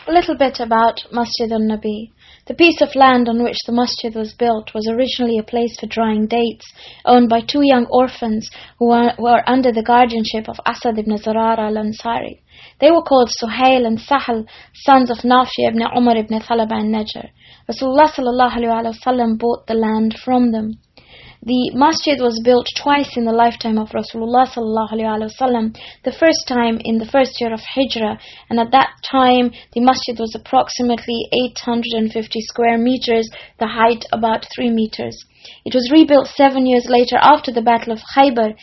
A little bit about Masjid al-Nabi. The piece of land on which the masjid was built was originally a place for drying dates, owned by two young orphans who were under the guardianship of Asad ibn Zarara al-Ansari. They were called Suhail and Sahal, sons of Nafi ibn Umar ibn Thalaba and Najjar. Rasulullah sallallahu alaihi wasallam bought the land from them. The masjid was built twice in the lifetime of Rasulullah sallallahu alaihi wasallam. The first time in the first year of Hijrah, and at that time the masjid was approximately 850 square meters, the height about 3 meters. It was rebuilt 7 years later after the Battle of Khaybar,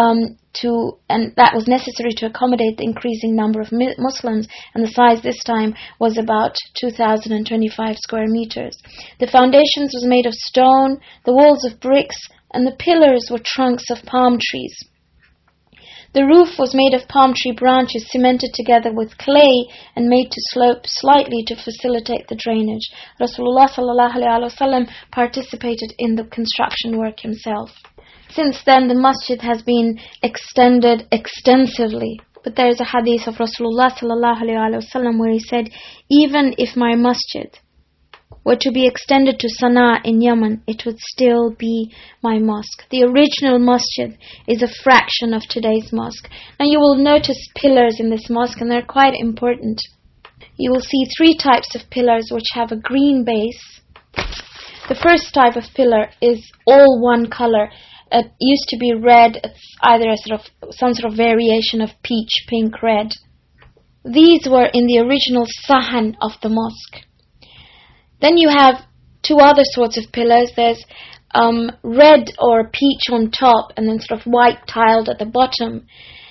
and that was necessary to accommodate the increasing number of Muslims, and the size this time was about 2,025 square meters. The foundations was made of stone, the walls of bricks, and the pillars were trunks of palm trees. The roof was made of palm tree branches cemented together with clay and made to slope slightly to facilitate the drainage. Rasulullah sallallahu alaihi wasallam participated in the construction work himself. Since then, the masjid has been extended extensively. But there is a hadith of Rasulullah sallallahu alaihi wasallam where he said, even if my masjid were to be extended to Sana'a in Yemen, it would still be my mosque. The original masjid is a fraction of today's mosque. Now you will notice pillars in this mosque, and they're quite important. You will see 3 types of pillars which have a green base. The first type of pillar is all one color. It used to be red. It's either some sort of variation of peach, pink, red. These were in the original sahan of the mosque. Then you have 2 other sorts of pillars. There's red or peach on top, and then sort of white tiled at the bottom.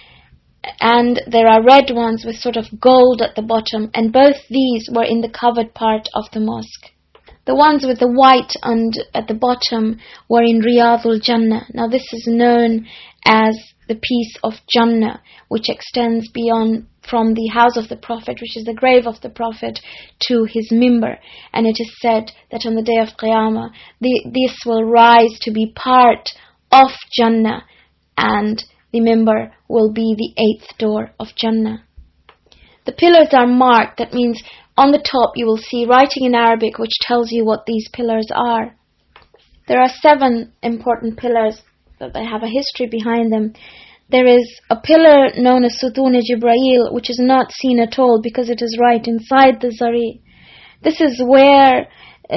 And there are red ones with sort of gold at the bottom, and both these were in the covered part of the mosque. The ones with the white at the bottom were in Riyadul Jannah. Now this is known as the piece of Jannah, which extends beyond from the house of the Prophet, which is the grave of the Prophet, to his mimbar. And it is said that on the day of Qiyamah, this will rise to be part of Jannah, and the mimbar will be the 8th door of Jannah. The pillars are marked. That means on the top you will see writing in Arabic which tells you what these pillars are. There are 7 important pillars that they have a history behind them. There is a pillar known as Sutun Jibreel, which is not seen at all because it is right inside the Zari. This is where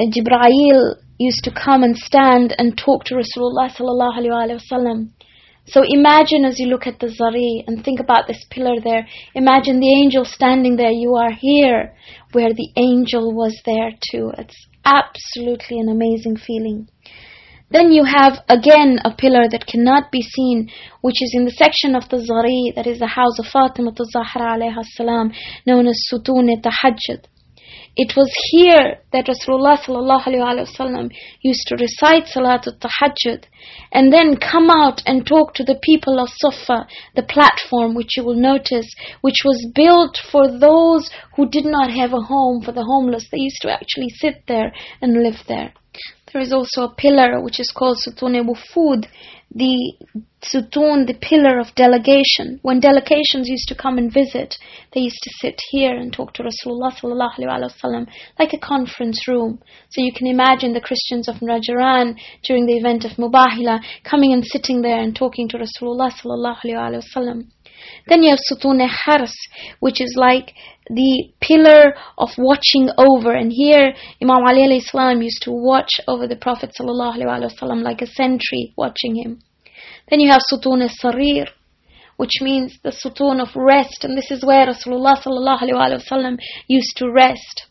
Jibreel used to come and stand and talk to Rasulullah sallallahu alaihi wasallam. So imagine as you look at the Zari and think about this pillar there, imagine the angel standing there. You are here where the angel was there too. It's absolutely an amazing feeling. Then you have again a pillar that cannot be seen, which is in the section of the Zari, that is the house of Fatima Zahra alayha salam, known as Sutun Tahajjud. It was here that Rasulullah sallallahu alaihi wasallam used to recite Salatul Tahajjud and then come out and talk to the people of Sufa, the platform which you will notice, which was built for those who did not have a home, for the homeless. They used to actually sit there and live there. There is also a pillar which is called Sutun Wufud, the Sutun, the pillar of delegation. When delegations used to come and visit, they used to sit here and talk to Rasulullah sallallahu alaihi wasallam like a conference room. So you can imagine the Christians of Najran during the event of Mubahila coming and sitting there and talking to Rasulullah sallallahu alaihi wasallam. Then you have Sutun Hars, which is like the pillar of watching over. And here Imam Ali alayhi salam used to watch over the Prophet sallallahu alaihi wasallam like a sentry watching him. Then you have Sutun Sarir, which means the Sutun of rest. And this is where Rasulullah sallallahu alaihi wasallam used to rest.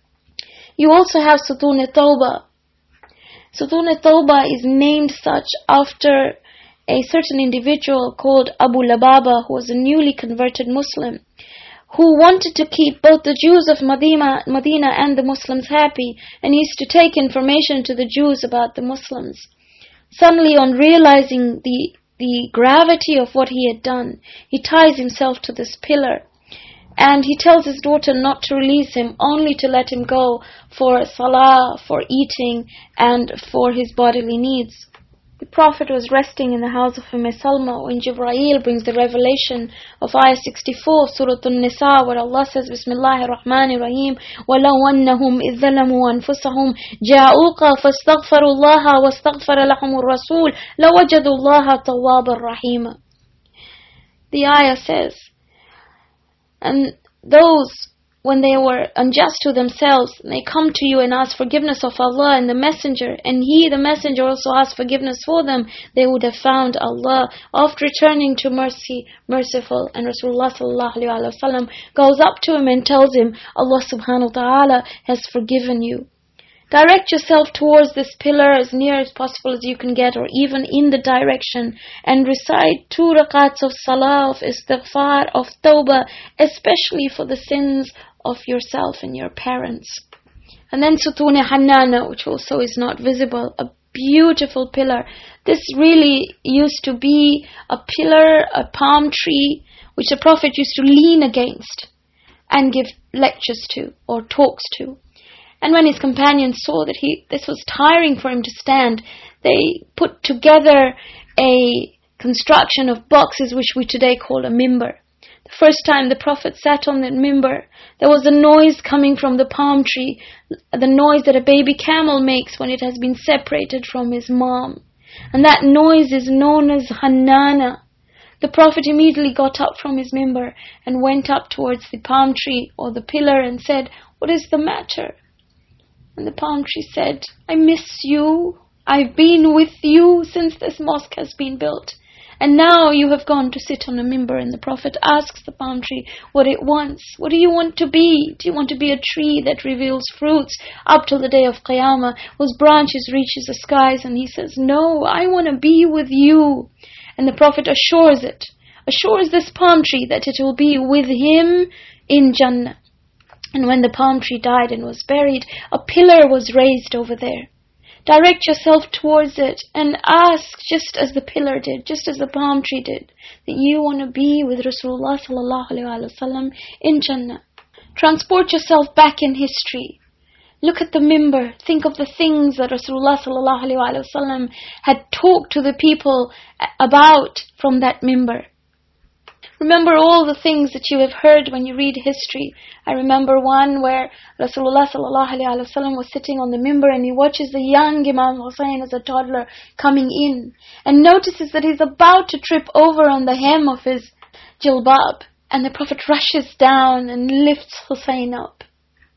You also have Sutun Tawbah. Sutun Tawbah is named such after a certain individual called Abu Lababa, who was a newly converted Muslim, who wanted to keep both the Jews of Medina and the Muslims happy, and used to take information to the Jews about the Muslims. Suddenly, on realizing the gravity of what he had done, he ties himself to this pillar, and he tells his daughter not to release him, only to let him go for salah, for eating, and for his bodily needs. The Prophet was resting in the house of Umm Salma when Jibreel brings the revelation of Ayah 64 of Surah An-Nisa, where Allah says, Bismillahir Rahmanir Rahim, وَلَوْ أَنَّهُمْ إِذْ ظَلَمُوا أَنفُسَهُمْ جَاءُوكَ فَاسْتَغْفَرُوا اللَّهَ وَاسْتَغْفَرَ لَهُمُ الرَّسُولُ لَوَجَدُوا اللَّهَ تَوَّابًا رَحِيمًا. The ayah says, and those, when they were unjust to themselves, they come to you and ask forgiveness of Allah and the Messenger, and He, the Messenger, also asked forgiveness for them, they would have found Allah oft returning to mercy, merciful. And Rasulullah sallallahu alaihi wasallam goes up to him and tells him, Allah subhanahu wa ta'ala has forgiven you. Direct yourself towards this pillar as near as possible as you can get, or even in the direction, and recite 2 rakats of salah, of istighfar, of tawbah, especially for the sins of yourself and your parents. And then Sutun Hannana, which also is not visible, a beautiful pillar. This really used to be a pillar, a palm tree, which the Prophet used to lean against and give lectures to or talks to. And when his companions saw that this was tiring for him to stand, they put together a construction of boxes which we today call a mimbar. The first time the Prophet sat on that mimbar, there was a noise coming from the palm tree, the noise that a baby camel makes when it has been separated from his mom. And that noise is known as Hannana. The Prophet immediately got up from his mimbar and went up towards the palm tree or the pillar and said, "What is the matter?" And the palm tree said, "I miss you. I've been with you since this mosque has been built. And now you have gone to sit on a mimbar." And the Prophet asks the palm tree what it wants. What do you want to be? Do you want to be a tree that reveals fruits up till the day of Qiyamah, whose branches reaches the skies? And he says, "No, I want to be with you." And the Prophet assures this palm tree that it will be with him in Jannah. And when the palm tree died and was buried, a pillar was raised over there. Direct yourself towards it and ask, just as the pillar did, just as the palm tree did, that you want to be with Rasulullah sallallahu alaihi wasallam in Jannah. Transport yourself back in history. Look at the mimbar. Think of the things that Rasulullah sallallahu alaihi wasallam had talked to the people about from that mimbar. Remember all the things that you have heard when you read history. I remember one where Rasulullah sallallahu alaihi wasallam was sitting on the mimbar and he watches the young Imam Hussein as a toddler coming in and notices that he's about to trip over on the hem of his jilbab, and the Prophet rushes down and lifts Hussein up.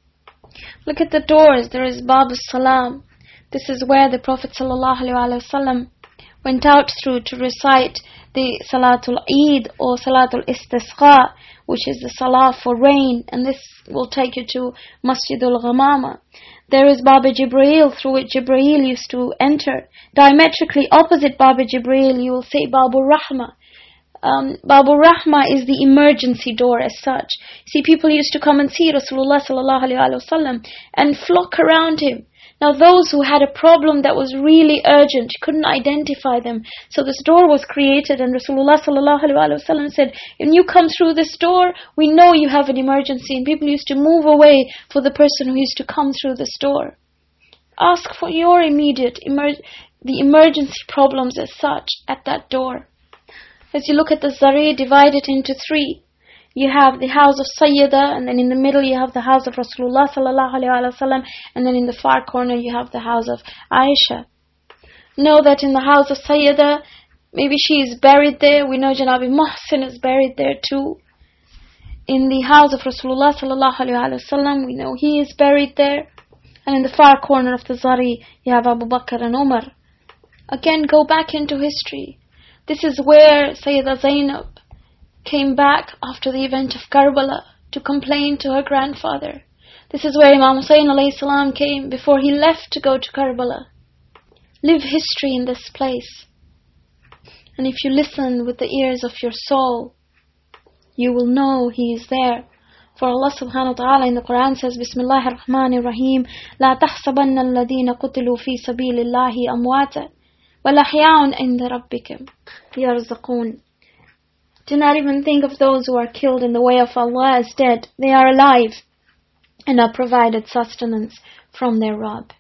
Look at the doors. There is Bab al-Salam. This is where the Prophet sallallahu alaihi wasallam went out through to recite the Salatul Eid or Salatul Istisqa, which is the Salah for rain, and this will take you to Masjidul Ghamama. There is Baba Jibreel, through which Jibreel used to enter. Diametrically opposite Baba Jibreel, you will see Babu Rahma. Babu Rahma is the emergency door as such. See, people used to come and see Rasulullah sallallahu alaihi wasallam and flock around him. Now those who had a problem that was really urgent, couldn't identify them. So this door was created, and Rasulullah sallallahu alaihi wasallam said, "When you come through this door, we know you have an emergency." And people used to move away for the person who used to come through this door. Ask for your immediate the emergency problems as such at that door. As you look at the Zari, divide it into 3. You have the house of Sayyida, and then in the middle you have the house of Rasulullah sallallahu alaihi wasallam, and then in the far corner you have the house of Aisha. Know that in the house of Sayyida, maybe she is buried there. We know Janabi Muhsin is buried there too. In the house of Rasulullah sallallahu alaihi wasallam, we know he is buried there. And in the far corner of the Zari, you have Abu Bakr and Umar. Again, go back into history. This is where Sayyida Zainab came back after the event of Karbala to complain to her grandfather. This is where Imam Hussein alayhi salam came before he left to go to Karbala. Live history in this place. And if you listen with the ears of your soul, you will know He is there. For Allah subhanahu wa ta'ala in the Quran says, Bismillahir Rahmanir Rahim, La tahsabanna alladhina qutilu fi sabilillahi amwata, wal ahya'un inda rabbikum yarzaqun. Do not even think of those who are killed in the way of Allah as dead. They are alive and are provided sustenance from their Rabb.